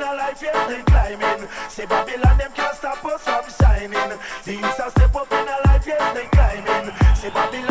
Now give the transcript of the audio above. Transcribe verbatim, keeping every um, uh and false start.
in a life, yes, they climbing. Say Babylon, them can't stop us from shining. The youths a step up in a life, yes, they climbing. Say Babylon.